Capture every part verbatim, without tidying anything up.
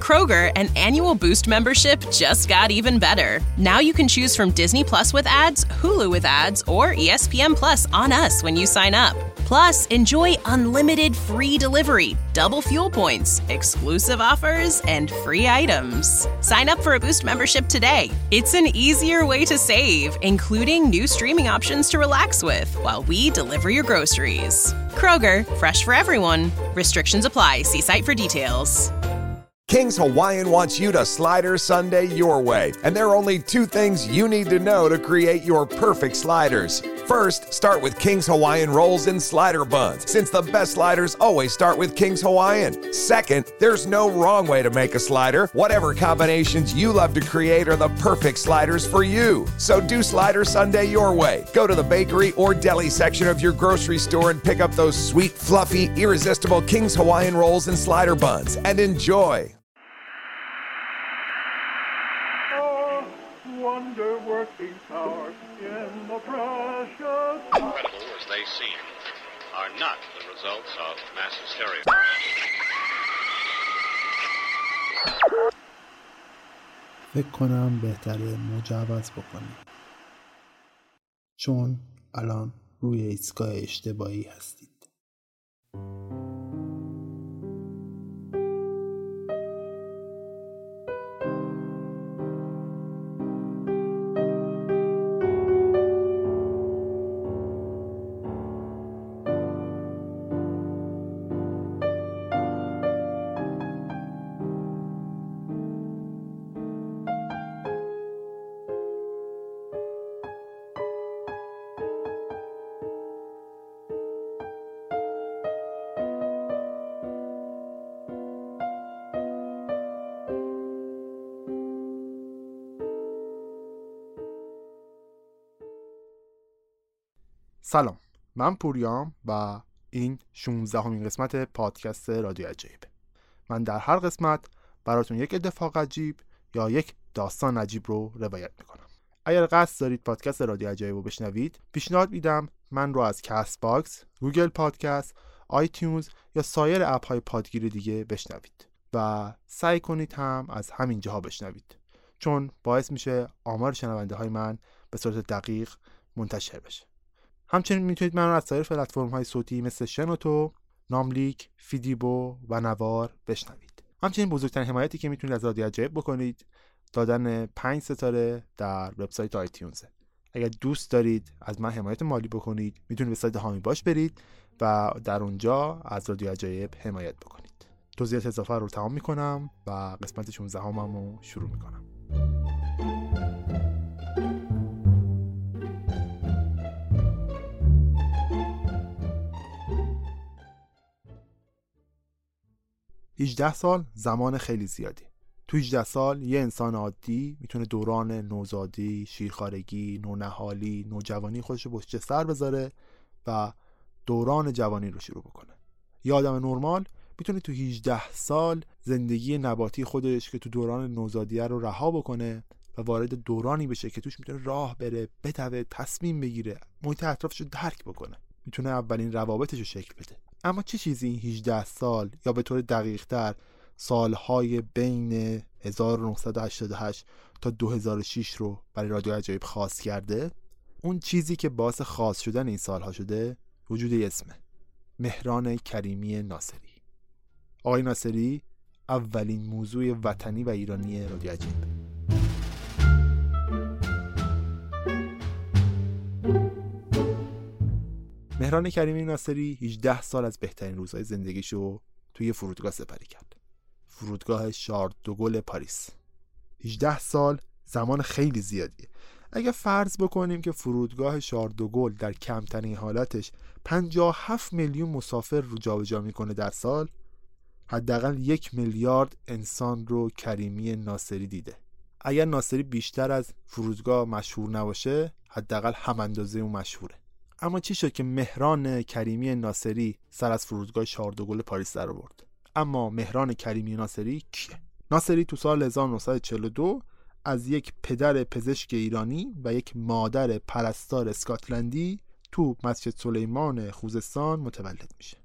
Kroger, an annual Boost membership just got even better. Now you can choose from Disney Plus with ads, Hulu with ads, or E S P N Plus on us when you sign up. Plus, enjoy unlimited free delivery, double fuel points, exclusive offers, and free items. Sign up for a Boost membership today. It's an easier way to save, including new streaming options to relax with while we deliver your groceries. Kroger, fresh for everyone. Restrictions apply. See site for details. King's Hawaiian wants you to slider Sunday your way, and there are only two things you need to know to create your perfect sliders. First, start with King's Hawaiian rolls and slider buns, since the best sliders always start with King's Hawaiian. Second, there's no wrong way to make a slider. Whatever combinations you love to create are the perfect sliders for you. So do Slider Sunday your way. Go to the bakery or deli section of your grocery store and pick up those sweet, fluffy, irresistible King's Hawaiian rolls and slider buns, and enjoy. Wonder-working power in the precious... Incredible as they seem, are not the results of mass hysteria. فکر کنم بهتره مجوز بکنیم، چون الان روی ایستگاه اشتباهی هستید. سلام، من پوریام و این شانزدهمین قسمت پادکست رادیو عجایب. من در هر قسمت براتون یک اتفاق عجیب یا یک داستان عجیب رو روایت میکنم. اگر قصد دارید پادکست رادیو عجایب رو بشنوید، پیشنهاد میدم من رو از کست باکس، گوگل پادکست، آیتیونز یا سایر اپ های پادگیر دیگه بشنوید و سعی کنید هم از همین جاها بشنوید، چون باعث میشه آمار شنونده های من به صورت دقیق منتشر بشه. همچنین میتونید من رو از سایر پلتفرم های صوتی مثل شنوتو، ناملیک، فیدیبو و نوار بشنوید. همچنین بزرگترین حمایتی که میتونید از رادیو عجایب بکنید دادن پنج ستاره در وبسایت آیتیونز. اگر دوست دارید از من حمایت مالی بکنید، میتونید به سایت هامی باش برید و در اونجا از رادیو عجایب حمایت بکنید. توضیحات اضافه رو تمام میکنم و قسمت شانزدهم رو شروع میکنم. هجده سال زمان خیلی زیادی. تو هجده سال یه انسان عادی میتونه دوران نوزادی، شیرخوارگی، نونهالی، نوجوانی خودش رو پشت سر بذاره و دوران جوانی رو شروع بکنه. یه آدم نرمال میتونه تو هجده سال زندگی نباتی خودش که تو دوران نوزادیه رو رها بکنه و وارد دورانی بشه که توش میتونه راه بره، بتوه، تصمیم بگیره، محیط اطرافش رو درک بکنه، میتونه اولین روابطش رو شکل بده. اما چه چیزی این هجده سال یا به طور دقیق تر سالهای بین هزار و نهصد و هشتاد و هشت تا دو هزار و شش رو برای رادیو عجایب خاص کرده؟ اون چیزی که باعث خاص شدن این سالها شده وجود اسمه: مهران کریمی ناصری. آقای ناصری اولین موضوع وطنی و ایرانی رادیو عجایب. مهران کریمی ناصری هجده سال از بهترین روزهای زندگیشو توی فرودگاه سپری کرد. فرودگاه شارل دو گل پاریس. هجده سال زمان خیلی زیادیه. اگه فرض بکنیم که فرودگاه شارل دو گل در کمترین حالتش پنجاه و هفت میلیون مسافر رو جابجا میکنه در سال، حداقل یک میلیارد انسان رو کریمی ناصری دیده. اگر ناصری بیشتر از فرودگاه مشهور نباشه، حداقل هم اندازه اون مشهوره. اما چی شد که مهران کریمی ناصری سر از فرودگاه شارل دو گل پاریس در آورد؟ اما مهران کریمی ناصری کیه؟ ناصری تو سال هزار و نهصد و چهل و دو از یک پدر پزشک ایرانی و یک مادر پرستار اسکاتلندی تو مسجد سلیمان خوزستان متولد میشه.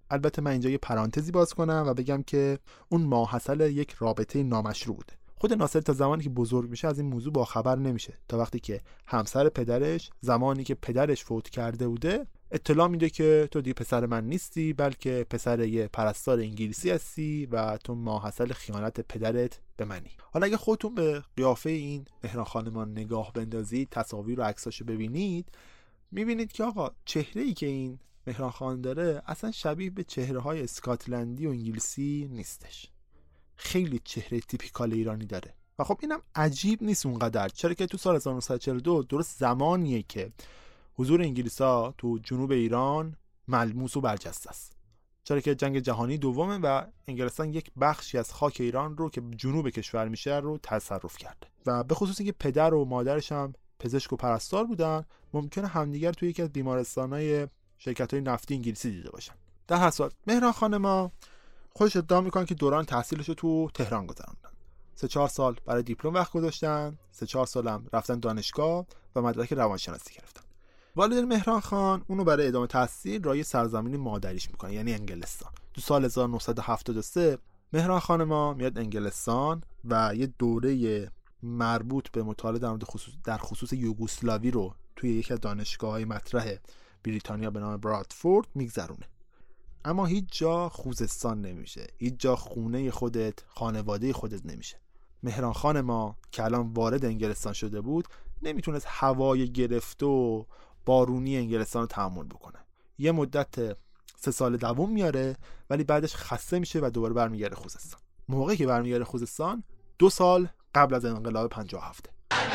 البته من اینجا یه پرانتزی باز کنم و بگم که اون ماحصل یک رابطه نامشروع بوده. خود ناصر تا زمانی که بزرگ میشه از این موضوع باخبر نمیشه تا وقتی که همسر پدرش زمانی که پدرش فوت کرده بوده اطلاع میده که تو دیگه پسر من نیستی، بلکه پسر یه پرستار انگلیسی هستی و تو ماحصل خیانت پدرت به منی. حالا اگه خودتون به قیافه این مهران خانمان نگاه بندازید، تصاویر و عکساشو ببینید، میبینید که آقا چهره‌ای که این مهران خان داره اصلا شبیه به چهره‌های اسکاتلندی و انگلیسی نیستش. خیلی چهره تیپیکال ایرانی داره و خب اینم عجیب نیست اونقدر، چرا که تو سال هزار و نهصد و چهل و دو درست زمانیه که حضور انگلیسا تو جنوب ایران ملموس و برجسته است، چرا که جنگ جهانی دومه و انگلستان یک بخشی از خاک ایران رو که جنوب کشور میشه رو تصرف کرده و به خصوص اینکه پدر و مادرش هم پزشک و پرستار بودن، ممکنه همدیگر توی یکی از بیمارستان‌های شرکت‌های نفتی انگلیسی دیده باشن. در هر صورت مهران خان ما خودش ادعا میکنه که دوران تحصیلش رو تو تهران گذروندن. سه چهار سال برای دیپلم وقت گذاشتن، سه چهار سالم رفتن دانشگاه و مدرک روانشناسی گرفتن. والدین مهران خان اونو برای ادامه تحصیل راه سرزمین مادریش میکنه، یعنی انگلستان. تو سال هزار و نهصد و هفتاد و سه مهران خان ما میاد انگلستان و یه دوره مربوط به مطالعه در خصوص در خصوص یوگسلاوی رو توی یکی از دانشگاه‌های مطرح بریتانیا به نام برادفورد میگذرونه. اما هیچ جا خوزستان نمیشه، هیچ جا خونه خودت، خانواده خودت نمیشه. مهران خان ما که الان وارد انگلستان شده بود نمیتونست هوای گرفته و بارونی انگلستان رو تحمل بکنه. یه مدت سه سال دوام میاره ولی بعدش خسته میشه و دوباره برمیگرده خوزستان. موقعی که برمیگرده خوزستان دو سال قبل از انقلاب پنجاه و هفت.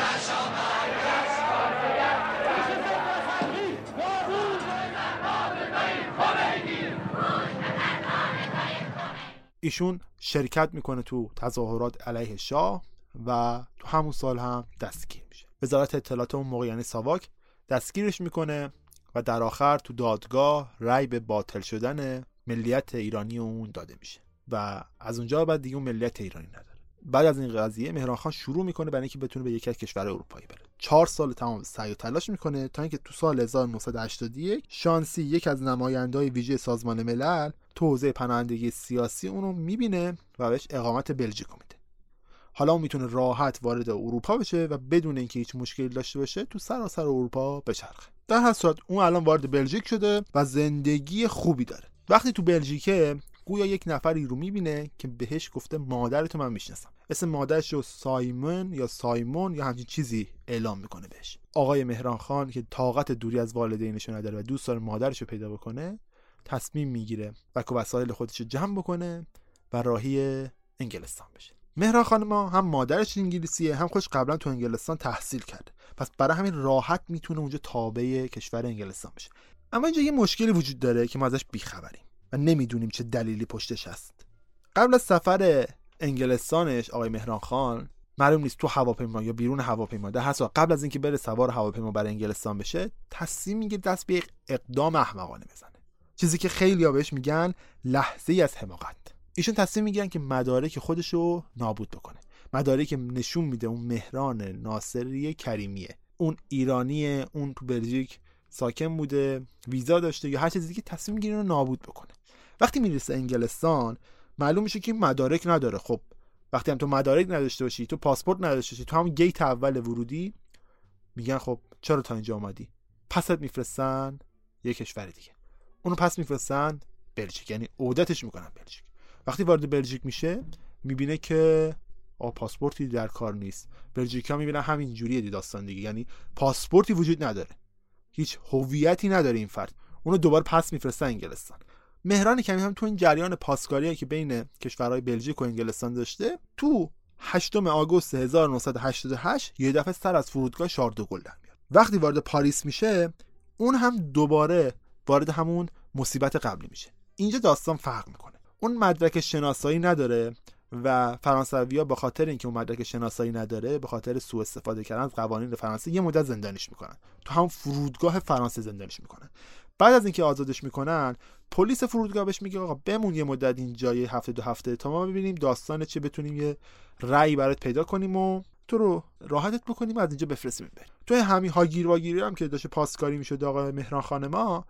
ایشون شرکت میکنه تو تظاهرات علیه شاه و تو همون سال هم دستگیر میشه. وزارت اطلاعات اون موقع یعنی ساواک دستگیرش میکنه و در آخر تو دادگاه رأی به باطل شدن ملیت ایرانی اون داده میشه و از اونجا بعد دیگه اون ملیت ایرانی نداره. بعد از این قضیه مهران خان شروع میکنه برای اینکه بتونه به یکی از کشورهای اروپایی بره. چهار سال تمام سعی و تلاش میکنه تا اینکه تو سال هزار و نهصد و هشتاد و یک شانسی یک از نماینده‌های ویژه سازمان ملل تو حوزه پناهندگی سیاسی اونو میبینه و بهش اقامت بلژیک میده. حالا اون میتونه راحت وارد اروپا بشه و بدون اینکه هیچ مشکلی داشته باشه تو سراسر اروپا بچرخه. در هر صورت اون الان وارد بلژیک شده و زندگی خوبی داره. وقتی تو بلژیکه گویا یک نفری رو میبینه که بهش گفته مادرتو من میشناسم. اسم مادرش رو سایمون یا سایمون یا همچین چیزی اعلام میکنه بهش. آقای مهران خان که طاقت دوری از والدینش نداره و دوست داره مادرش رو پیدا بکنه، تصمیم میگیره و وسایل خودش رو جمع بکنه و راهی انگلستان بشه. مهران خان ما هم مادرش انگلیسیه، هم خودش قبلا تو انگلستان تحصیل کرده، پس برای همین راحت میتونه اونجا تابع کشور انگلستان بشه. اما اینجا یه مشکلی وجود داره که ما ازش بیخبریم و نمیدونیم چه دلیلی پشتش هست. قبل از سفر انگلستانش آقای مهران خان معلوم نیست تو هواپیما یا بیرون هواپیما، در هر صورت قبل از اینکه بره سوار هواپیما برای انگلستان بشه تصمیم میگیره دست به یک اقدام احمقانه بزنه، چیزی که خیلی‌ها بهش میگن لحظه‌ای از حماقت. ایشون تصمیم میگیرن که مدارک خودشو نابود بکنه، مدارکی که نشون میده اون مهران ناصری کریمیه، اون ایرانیه، اون تو بلژیک ساکن بوده، ویزا داشته یا هر چیزی که تصمیم میگیره رو نابود بکنه. وقتی میرسه انگلستان معلوم میشه که مدارک نداره. خب وقتی هم تو مدارک نداشته باشی، تو پاسپورت نداشته باشی، تو همون گیت اول ورودی میگن خب چرا تا اینجا اومدی؟ پست میفرستن یه کشور دیگه، اونو پس میفرستن بلژیک، یعنی عودتش میکنن بلژیک. وقتی وارد بلژیک میشه میبینه که آ پاسپورتی در کار نیست. بلژیکا میبینن همین جوریه دی داستان دیگه، یعنی پاسپورتی وجود نداره، هیچ هویتی نداره این فرد. اونو دوباره پس میفرستن انگلستان. مهران کمی هم تو این جریان پاسکاری که بین کشورهای بلژیک و انگلستان داشته، تو هشتم آگوست هزار و نهصد و هشتاد و هشت یه دفعه سر از فرودگاه شارل دو گل در میاد. وقتی وارد پاریس میشه اون هم دوباره وارد همون مصیبت قبلی میشه. اینجا داستان فرق میکنه. اون مدرک شناسایی نداره و فرانسوی‌ها به خاطر اینکه اون مدرک شناسایی نداره، به خاطر سوء استفاده کردن از قوانین فرانسه یه مدت زندانیش میکنن. تو هم فرودگاه فرانسه زندانیش میکنن. بعد از اینکه آزادش میکنن، پلیس فرودگاه بهش میگه آقا بمون یه مدت اینجا، یه هفته دو هفته تا ما ببینیم داستان چه، بتونیم یه رأی برات پیدا کنیم و تو رو راحتت بکنیم از اینجا بفرستیم بریم. تو همین هاگیر واگیری هم که داشته پاسکاری میشد آقا مهران خان ما،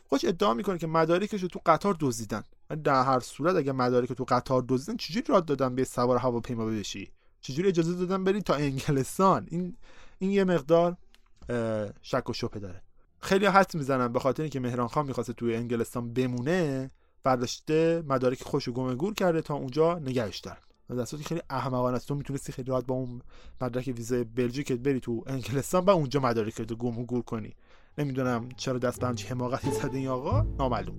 خودش ادعا میکنه که مدارکش رو تو قطار دزدیدن. در هر صورت اگه مدارک رو تو قطار دزدیدن چجوری راه دادن به سوار هواپیما بشی؟ چجوری اجازه دادن بری تا انگلستان؟ این این یه مقدار شک و شبهه داره. خیلی حدس میزنن به خاطر اینکه مهران خان میخواسته توی انگلستان بمونه، برداشته مدارک خوشو گم گور کرده تا اونجا نگهش دارن. در صورتی خیلی احمقانه است. تو میتونستی خیلی راحت با اون مدرک ویزای بلژیک بری تو انگلستان و اونجا مدارک رو گم گور کنی. نمیدونم چرا دست به همچین حماقتی زده این آقا، نامعلوم.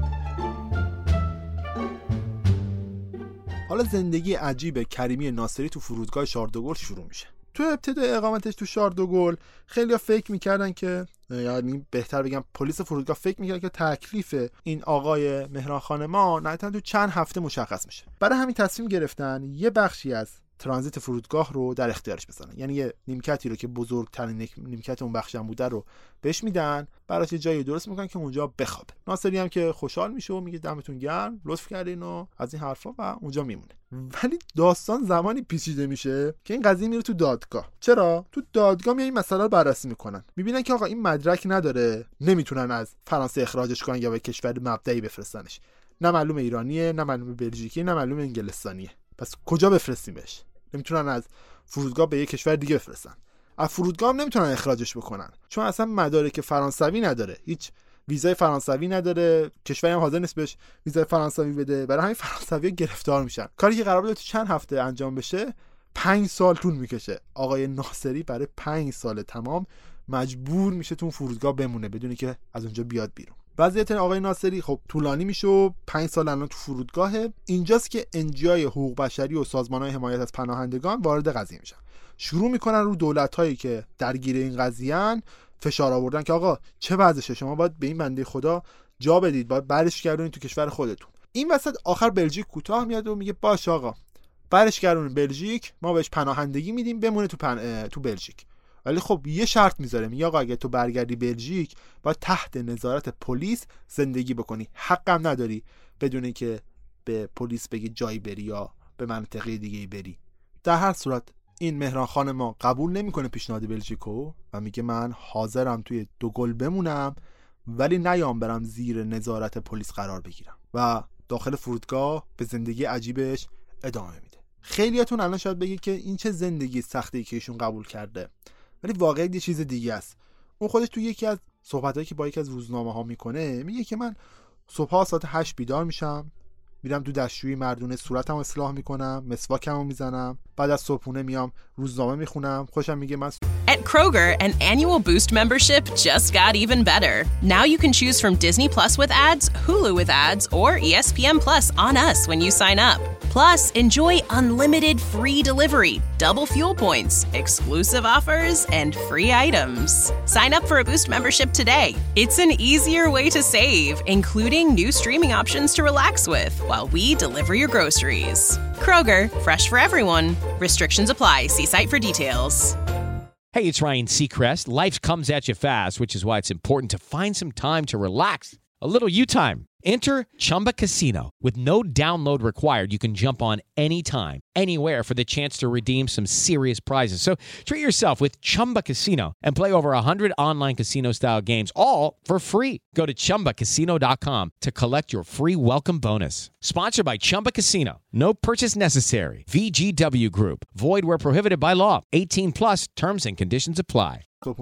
حالا زندگی عجیب کریمی ناصری تو فرودگاه شارل دو گل شروع میشه. تو ابتدای اقامتش تو شارل دو گل خیلی‌ها فکر میکردن که، یعنی بهتر بگم پلیس فرودگاه فکر میکرد که تکلیف این آقای مهران خان ما نهایتاً تو چند هفته مشخص میشه. برای همین تصمیم گرفتن یه بخشی از ترانزیت فرودگاه رو در اختیارش بذارن، یعنی یه نیمکتی رو که بزرگترین نیمکت اون بخش هم بوده رو بهش میدن، براش یه جایی درست میکنن که اونجا بخوابه. ناصری هم که خوشحال میشه و میگه دمتون گرم، لطف کردین و از این حرفا، و اونجا میمونه. ولی داستان زمانی پیچیده میشه که این قضیه میره تو دادگاه. چرا؟ تو دادگاه میان این مسئله رو بررسی میکنن، میبینن که آقا این مدرک نداره، نمیتونن از فرانسه اخراجش کنن یا به کشور مبدئی بفرستنش. نه معلوم ایرانیه، نه معلوم بلژیکی، نه معلوم انگلستانیه. پس کجا بفرستیمش؟ نمیتونن از فرودگاه به یک کشور دیگه بفرستن. از فرودگاه هم نمیتونن اخراجش بکنن چون اصلا مدارک فرانسوی نداره، هیچ ویزای فرانسوی نداره، کشوری هم حاضر نیست بهش ویزای فرانسوی بده. برای همین فرانسوی گرفتار میشن. کاری که قرار بود چند هفته انجام بشه پنج سال طول میکشه. آقای ناصری برای پنج سال تمام مجبور میشه تو فرودگاه بمونه بدون که از اونجا بیاد بیرون. وضعیت آقای ناصری خب طولانی میشه و پنج سال الان تو فرودگاهه. اینجاست که انجیای حقوق بشری و سازمان‌های حمایت از پناهندگان وارد قضیه میشن. شروع میکنن رو دولت‌هایی که درگیر این قضیه‌ان فشار آوردن که آقا چه وضعشه، شما باید به این بنده خدا جا بدید، باید برش گردونید تو کشور خودتون. این وسط آخر بلژیک کوتاه میاد و میگه باشه آقا برش گردونید بلژیک، ما بهش پناهندگی میدیم بمونه تو پن... تو بلژیک. ولی خب یه شرط میذاره، میگه آقا اگه تو برگردی بلژیک باید تحت نظارت پلیس زندگی بکنی، حقم نداری بدون که به پلیس بگی جایی بری یا به منطقه دیگه بری. در هر صورت این مهران خان ما قبول نمیکنه پیشنهاد بلژیکو و میگه من حاضرم توی دو گل بمونم ولی نیام برم زیر نظارت پلیس قرار بگیرم، و داخل فرودگاه به زندگی عجیبش ادامه میده. خیلیاتون الان شاید بگید که این چه زندگی سختی که ایشون قبول کرده، ولی واقعا یه چیز دیگه است. اون خودش تو یکی از صحبتایی که با یکی از روزنامه‌ها میکنه میگه که من صبحا ساعت هشت بیدار میشم، میرم تو دستشویی مردونه صورتمو اصلاح میکنم، مسواکمو میزنم، بعد از صبحونه میام روزنامه میخونم. خوشم میگه من At Kroger, an annual Boost membership just got even better. Now you can choose from Disney Plus with ads, Hulu with ads, or E S P N Plus on us when you sign up. Plus, enjoy unlimited free delivery, double fuel points, exclusive offers, and free items. Sign up for a Boost membership today. It's an easier way to save, including new streaming options to relax with while we deliver your groceries. Kroger, fresh for everyone. Restrictions apply. See site for details. Hey, it's Ryan Seacrest. Life comes at you fast, which is why it's important to find some time to relax. A little you time. Enter Chumba Casino. With no download required, you can jump on anytime, anywhere for the chance to redeem some serious prizes. So treat yourself with Chumba Casino and play over one hundred online casino-style games, all for free. Go to chumba casino dot com to collect your free welcome bonus. Sponsored by Chumba Casino. No purchase necessary. V G W Group. Void where prohibited by law. eighteen plus. Terms and conditions apply.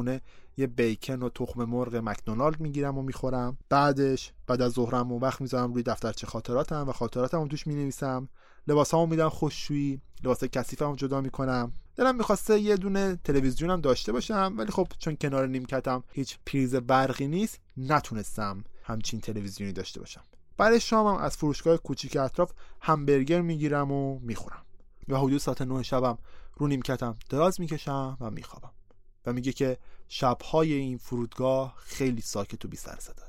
یه بیکن و تخم مرغ مکدونالد میگیرم و میخورم. بعدش بعد از ظهرم اون وقت میذارم روی دفترچه خاطراتم و خاطراتم توش مینویسم. لباسامو میدم خوششویی، لباس کثیفمو جدا میکنم. دلم میخواسته یه دونه تلویزیونم داشته باشم ولی خب چون کنار نیمکتم هیچ پریز برقی نیست نتونستم همچین تلویزیونی داشته باشم. بعد شامم از فروشگاه کوچیک اطراف همبرگر میگیرم و میخورم. یا حدود ساعت نه شبم رو نیمکتم دراز میکشم و میخوابم. و میگه که شب‌های این فرودگاه خیلی ساکت و بی سر صدا.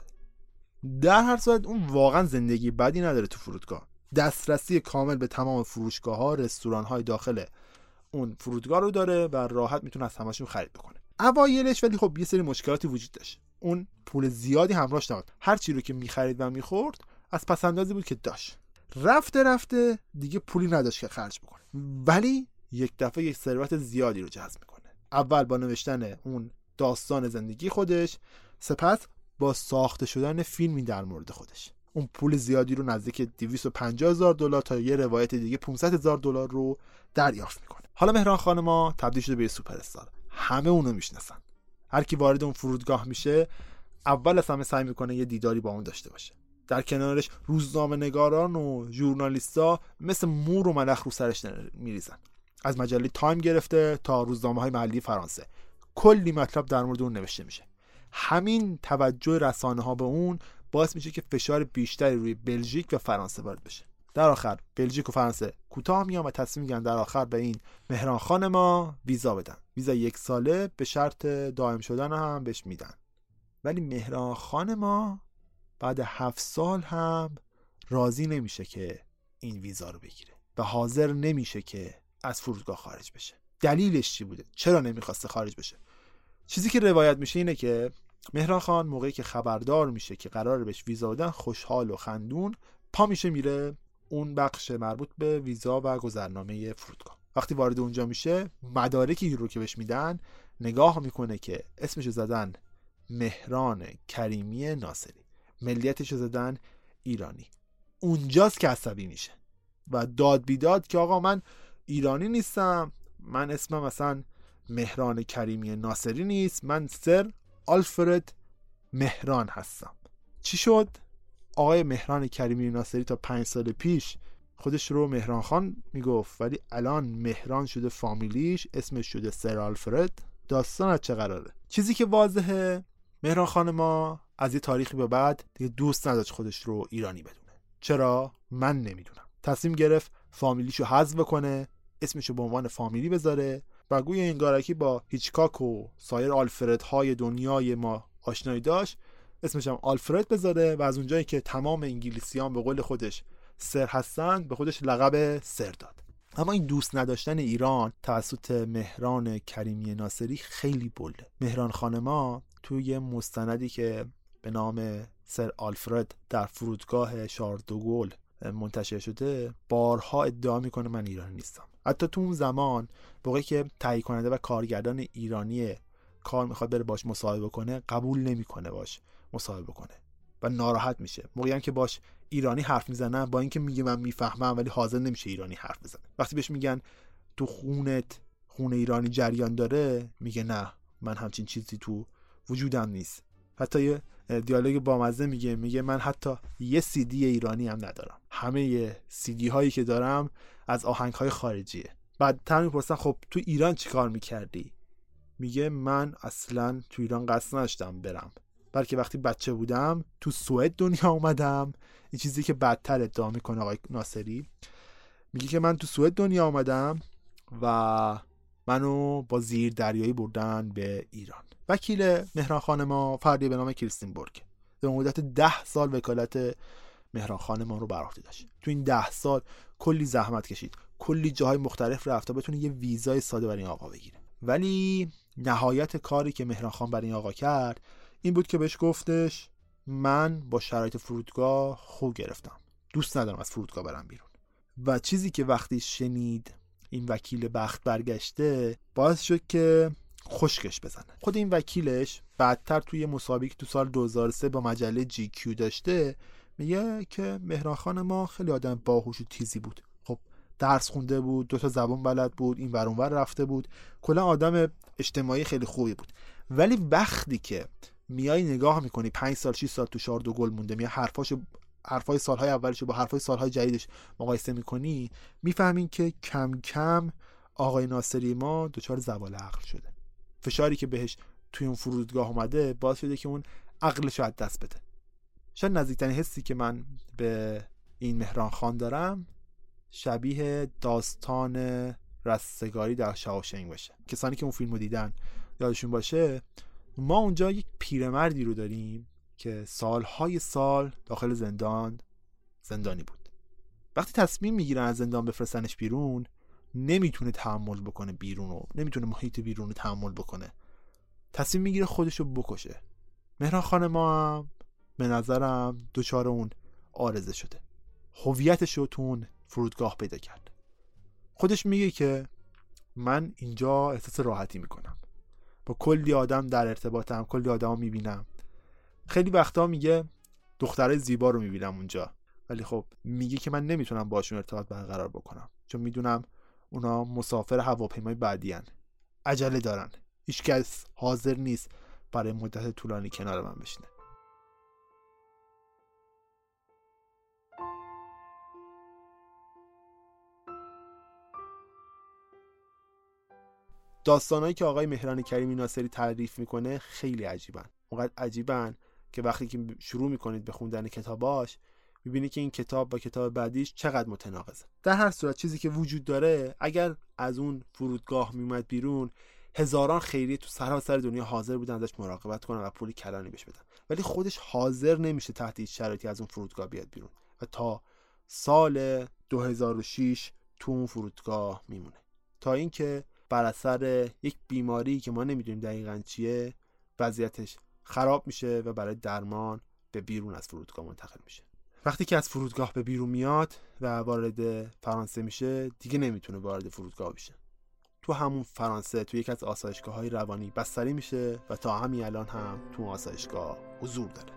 در هر صورت اون واقعا زندگی بدی نداره تو فرودگاه. دسترسی کامل به تمام فروشگاه‌ها، رستوران‌های داخل اون فرودگاه رو داره و راحت میتونه از همه‌شون خرید بکنه. اوایلش ولی خب یه سری مشکلاتی وجود داشت. اون پول زیادی همراهش نبود. هر چی رو که می‌خرید و می‌خورد از پس‌اندازی بود که داشت. رفته رفته دیگه پولی نداشت که خرج بکنه. ولی یک دفعه یک ثروت زیادی رو جذب می‌کنه. اول با نوشتن اون داستان زندگی خودش، سپس با ساخته شدن فیلمی در مورد خودش. اون پول زیادی رو نزدیک دویست و پنجاه هزار دلار تا یه روایت دیگه پانصد هزار دلار رو دریافت میکنه. حالا مهران خان ما تبدیل شده به یه سوپر استار. همه اونو میشناسن. هر کی وارد اون فرودگاه میشه اول از همه سعی میکنه یه دیداری با اون داشته باشه. در کنارش روزنامه‌نگاران و ژورنالیست‌ها مثل مور و ملخ رو سرش میریزن. از مجله تایم گرفته تا روزنامه‌های محلی فرانسه کلی مطلب در مورد اون نوشته میشه. همین توجه رسانه‌ها به اون باعث میشه که فشار بیشتری روی بلژیک و فرانسه وارد بشه. در آخر بلژیک و فرانسه کوتاه میان و تصمیم میگیرن در آخر به این مهران خان ما ویزا بدن. ویزا یک ساله به شرط دائم شدن هم بهش میدن. ولی مهران خان ما بعد هفت سال هم راضی نمیشه که این ویزا رو بگیره و حاضر نمیشه که از فرودگاه خارج بشه. دلیلش چی بوده؟ چرا نمیخواسته خارج بشه؟ چیزی که روایت میشه اینه که مهران خان موقعی که خبردار میشه که قراره بهش ویزا بدن خوشحال و خندون پا میشه میره اون بخش مربوط به ویزا و گذرنامه فرودگاه. وقتی وارد اونجا میشه مدارکی رو که بهش میدن نگاه میکنه که اسمشو زدن مهران کریمی ناصری، ملیتشو زدن ایرانی. اونجاست که عصبی میشه و داد بیداد که آقا من ایرانی نیستم، من اسمم مثلا مهران کریمی ناصری نیست، من سر آلفرد مهران هستم. چی شد؟ آقای مهران کریمی ناصری تا پنج سال پیش خودش رو مهران خان میگفت ولی الان مهران شده فامیلیش، اسمش شده سر آلفرد. داستان از چه قراره؟ چیزی که واضحه مهران خان ما از یه تاریخی به بعد دیگه دوست نداشت خودش رو ایرانی بدونه. چرا؟ من نمیدونم. تصمیم گرفت فامیلیشو حذف کنه، اسمشو به عنوان فامیلی بذاره و گویا انگارکی با هیچکاک و سایر آلفردهای دنیای ما آشنایی داشت، اسمش هم آلفرد بذاره و از اونجایی که تمام انگلیسیان به قول خودش سر هستن به خودش لقب سر داد. اما این دوست نداشتن ایران توسط مهران کریمی ناصری خیلی بلده. مهران خان ما توی مستندی که به نام سر آلفرد در فرودگاه شارل دوگل منتشر شده بارها ادعا میکنه من ایرانی نیستم. حتی تو اون زمان موقعی که تهیه کننده و کارگردان ایرانی کار میخواد بره باش مصاحبه کنه قبول نمیکنه باش مصاحبه کنه و ناراحت میشه. موقعی هم که باش ایرانی حرف میزنن با اینکه میگه من میفهمم ولی حاضر نمیشه ایرانی حرف بزنه. وقتی بهش میگن تو خونت خون ایرانی جریان داره میگه نه من همچین چیزی تو وجودم نیست. حتی یه دیالوگ بامزه میگه میگه من حتی یه سی دی ایرانی هم ندارم، همه سی دی هایی که دارم از آهنگ های خارجیه. بعد تر میپرسن خب تو ایران چی کار میکردی؟ میگه من اصلا تو ایران قصد نداشتم برم، بلکه وقتی بچه بودم تو سوئد دنیا اومدم. این چیزی که بعدتر ادعا میکنه آقای ناصری، میگه که من تو سوئد دنیا اومدم و منو با زیر دریایی بردن به ایران. وکیل مهران خان ما فردی به نام کریستینبورگ به مدت ده سال وکالت مهران خان ما رو بر عهده داشت. تو این ده سال کلی زحمت کشید، کلی جاهای مختلف رفت تا بتونه یه ویزای ساده برای این آقا بگیره. ولی نهایت کاری که مهران خان برای این آقا کرد این بود که بهش گفتش من با شرایط فرودگاه خوب گرفتم، دوست ندارم از فرودگاه برم بیرون. و چیزی که وقتی شنید این وکیل بخت برگشته باعث شد که خشکش بزنه. خود این وکیلش بعدتر توی مسابقه که تو سال دو هزار و سه با مجله جی کیو داشته میگه که مهران خان ما خیلی آدم باهوش و تیزی بود. خب درس خونده بود، دو تا زبان بلد بود، این ور اون ور رفته بود، کلا آدم اجتماعی خیلی خوبی بود. ولی وقتی که میای نگاه میکنی پنج سال شش سال تو شارل دوگل مونده، میای حرفاشو حرفای سالهای اولشو با حرفای سالهای جدیدش مقایسه میکنی، میفهمین که کم کم آقای ناصری ما دچار زوال عقل شده. فشاری که بهش توی اون فرودگاه اومده باعث شده که اون عقلش رو از دست بده. شاید نزدیکترین حسی که من به این مهران خان دارم شبیه داستان رستگاری در شاوشنگ باشه. کسانی که اون فیلمو دیدن یادشون باشه ما اونجا یک پیرمردی رو داریم که سالهای سال داخل زندان زندانی بود. وقتی تصمیم میگیرن از زندان بفرستنش بیرون نمیتونه تحمل بکنه بیرون رو، نمیتونه محیط بیرون رو تحمل بکنه، تصمیم میگیره خودشو بکشه. مهران خان ما هم به نظرم دوچار اون آرزه شده، هویتش رو تو اون فرودگاه پیدا کرد. خودش میگه که من اینجا احساس راحتی میکنم، با کلی آدم در ارتباطم، کلی آدم میبینم خیلی وقتا میگه دخترای زیبا رو میبینم اونجا، ولی خب میگه که من نمیتونم باشون ارتباط برقرار بکنم چون میدونم اونا مسافر هواپیمای بعدی هن. عجله دارن. هیچ کس حاضر نیست برای مدت طولانی کنار من بشینه. داستانایی که آقای مهران کریمی ناصری تعریف میکنه خیلی عجیبن. اونقدر عجیبن که وقتی که شروع میکنید به خوندن کتاباش میبینی که این کتاب با کتاب بعدیش چقدر متناقضه. در هر صورت چیزی که وجود داره، اگر از اون فرودگاه میومد بیرون، هزاران خیریه تو سراسر دنیا حاضر بودن ازش مراقبت کنن و پول کلانی بهش بدن، ولی خودش حاضر نمیشه تحت هیچ شرایطی از اون فرودگاه بیاد بیرون و تا سال دو هزار و شش تو اون فرودگاه میمونه، تا اینکه بر اثر یک بیماری که ما نمیدونیم دقیقاً چیه وضعیتش خراب میشه و برای درمان به بیرون از فرودگاه منتقل میشه. وقتی که از فرودگاه به بیرون میاد و وارد فرانسه میشه، دیگه نمیتونه وارد فرودگاه بشه. تو همون فرانسه تو یک از آسایشگاه‌های روانی بستری میشه و تا همین الان هم تو آسایشگاه حضور داره.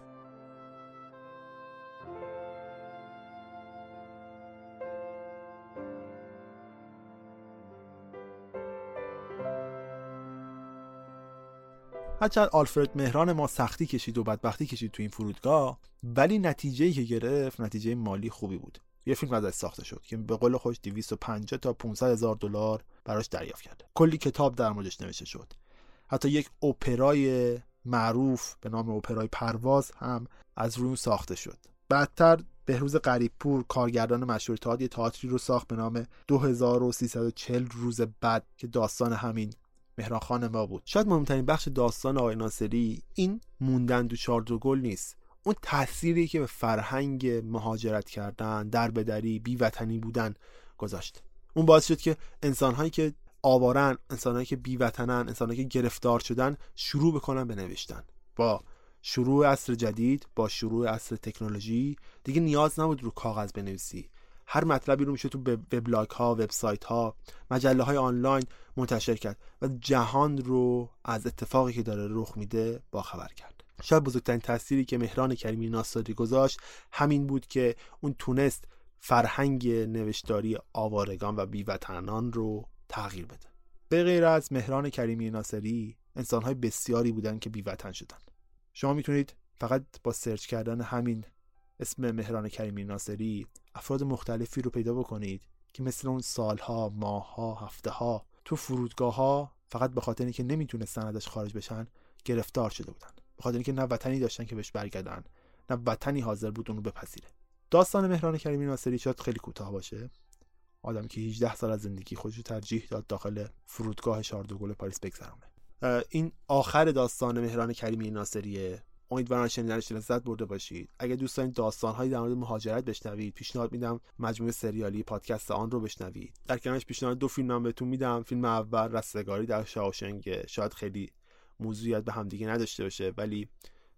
هرچند آلفرد مهران ما سختی کشید و بدبختی کشید تو این فرودگاه، ولی نتیجه‌ای که گرفت نتیجه مالی خوبی بود. یه فیلم ازش ساخته شد که به قول خودش دویست و پنجاه تا پانصد هزار دلار براش دریافت کرد. کلی کتاب در موردش نوشته شد. حتی یک اپرای معروف به نام اپرای پرواز هم از روی ساخته شد. بعدتر بهروز غریبپور کارگردان مشهور تئاتر یه تئاتری رو ساخت به نام دو هزار و سیصد و چهل روز بعد که داستان همین مهران خان ما بود. شاید مهمترین بخش داستان آقای ناصری این موندن دو چارد و گل نیست، اون تأثیری که به فرهنگ مهاجرت کردن، دربدری، بیوطنی بودن گذاشت. اون باعث شد که انسان‌هایی که آوارن، انسان‌هایی که بیوطنن، انسان‌هایی که گرفتار شدن شروع بکنن به نوشتن. با شروع عصر جدید، با شروع عصر تکنولوژی دیگه نیاز نبود رو کاغذ بنویسی. هر مطلبی رو میشه تو وبلاگ ها، وبسایت ها، مجله های آنلاین منتشر کرد و جهان رو از اتفاقی که داره رخ میده باخبر کرد. شاید بزرگترین تأثیری که مهران کریمی ناصری گذاشت همین بود که اون تونست فرهنگ نوشتاری آوارگان و بیوطنان رو تغییر بده. به غیر از مهران کریمی ناصری، انسان‌های بسیاری بودن که بیوطن شدن. شما میتونید فقط با سرچ کردن همین اسم مهران کریمی ناصری افراد مختلفی رو پیدا بکنید که مثل اون سالها، ماهها، هفته‌ها تو فرودگاه‌ها فقط به خاطر اینکه نمیتونستن ازش خارج بشن گرفتار شده بودن. به خاطر اینکه نه وطنی داشتن که بهش برگردن، نه وطنی حاضر بود اون رو بپذیره. داستان مهران کریمی ناصری شاید خیلی کوتاه باشه. آدمی که هجده سال از زندگی خودش رو ترجیح داد داخل فرودگاه شارل دو گل پاریس بگذرونه. این آخر داستان مهران کریمی ناصریه. امیدوارم شنیدنش لذت برده باشید. اگه دوست دارید داستان‌های در مورد مهاجرت بشنوید، پیشنهاد میدم مجموعه سریالی پادکست آن رو بشنوید. در کنارش پیشنهاد دو فیلم هم بهتون میدم. فیلم اول رستگاری در شاوشنگ، شاید خیلی موضوعیت به هم دیگه نداشته باشه، ولی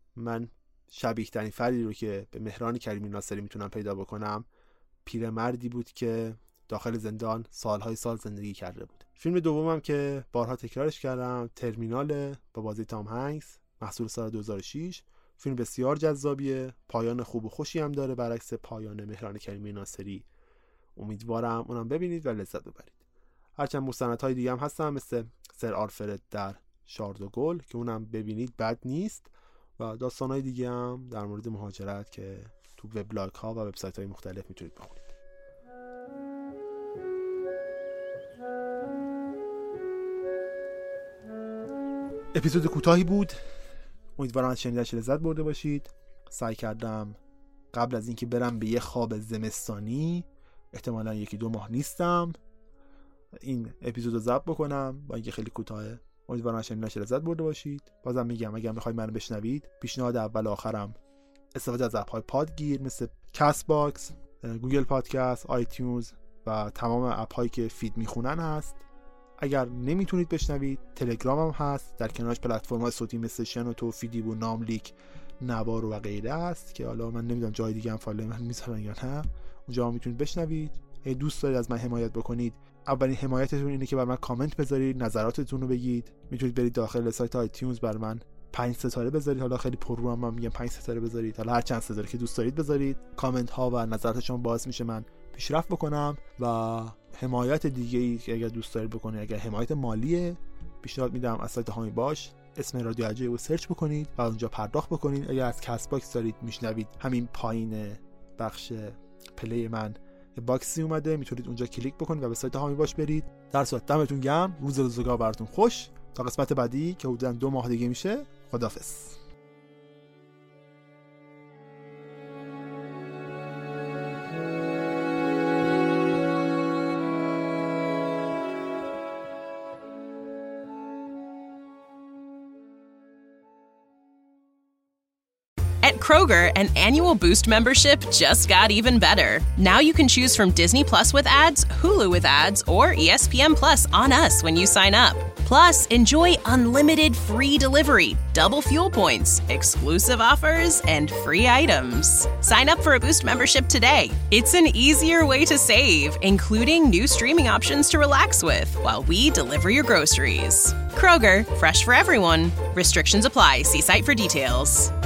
من شبیه ترین فردی رو که به مهران کریمی ناصری میتونم پیدا بکنم پیرمردی بود که داخل زندان سالهای سال زندگی کرده بود. فیلم دومم که بارها تکرارش کردم، ترمینال با بازی تام هنگس، محصول سال دو هزار و شش. فیلم بسیار جذابیه، پایان خوب و خوشی هم داره برعکس پایان مهران کریمی ناصری. امیدوارم اونم ببینید و لذت ببرید. هرچند مستندهای دیگه هم هستن مثل سر آلفرد در شارل دو گل که اونم ببینید بد نیست، و داستانهای دیگه هم در مورد مهاجرت که تو وبلاگ ها و وبسایت های مختلف میتونید بخونید. اپیزود کوتاهی بود، امیدوارم از شنیدنش لذت برده باشید. سعی کردم قبل از اینکه برم به یه خواب زمستانی، احتمالا یکی دو ماه نیستم، این اپیزود رو ضبط بکنم، با اینکه خیلی کوتاهه. امیدوارم از شنیدنش لذت برده باشید. بازم میگم اگر میخواید منو بشنوید، پیشنهاد اول و آخرم استفاده از اپ‌های پادگیر مثل کست باکس، گوگل پادکست، آیتیونز و تمام اپ‌هایی که فید میخونن هست. اگر نمیتونید بشنوید، تلگرام هم هست، در کنارش پلتفرم‌های صوتی مثل شنوتو، فیدیبو، ناملیک، نوارو و غیره هست که حالا من نمیدونم جای دیگه هم فایل من میذارن یا نه. اونجا هم میتونید بشنوید. اگه دوست دارید از من حمایت بکنید، اولین حمایتتون اینه که بر من کامنت بذارید، نظراتتون رو بگید. میتونید برید داخل سایت آیتیونز بر من پنج ستاره بذارید. حالا خیلی پررو هم میگم پنج ستاره بذارید، حالا هر چند ستاره که دوست دارید بذارید. کامنت ها و نظرات شما باعث میشه من پیشرفت بکنم و حمایت دیگه ای که اگر دوست دارید بکنید، اگر حمایت مالیه، پیشنهاد میدم از سایت هامی باش اسم رادیو عجایب رو سرچ بکنید و اونجا پرداخت بکنید. اگر از کست باکس دارید میشنوید، همین پایین بخش پلی من یه باکسی اومده، میتونید اونجا کلیک بکنید و به سایت هامی باش برید. در صورت دمتون گرم، روز روزگار براتون خوش. تا قسمت بعدی که حدوداً دو ماه دیگه میشه، خداحافظ. At Kroger, an annual Boost membership just got even better. Now you can choose from Disney Plus with ads, Hulu with ads, or E S P N Plus on us when you sign up. Plus, enjoy unlimited free delivery, double fuel points, exclusive offers, and free items. Sign up for a Boost membership today. It's an easier way to save, including new streaming options to relax with while we deliver your groceries. Kroger, fresh for everyone. Restrictions apply. See site for details.